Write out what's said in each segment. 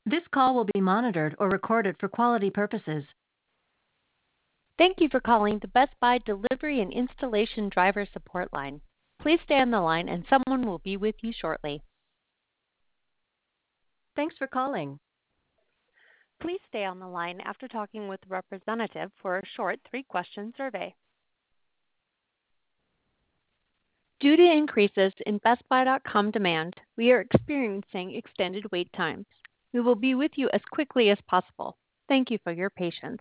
This call will be monitored or recorded for quality purposes. Thank you for calling the Best Buy Delivery and Installation Driver Support Line. Please stay on the line and someone will be with you shortly. Thanks for calling. Please stay on the line after talking with a representative for a short 3-question survey. Due to increases in BestBuy.com demand, we are experiencing extended wait times. We will be with you as quickly as possible. Thank you for your patience.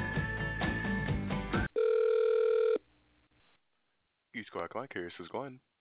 East Clark Light Care, this is Glenn.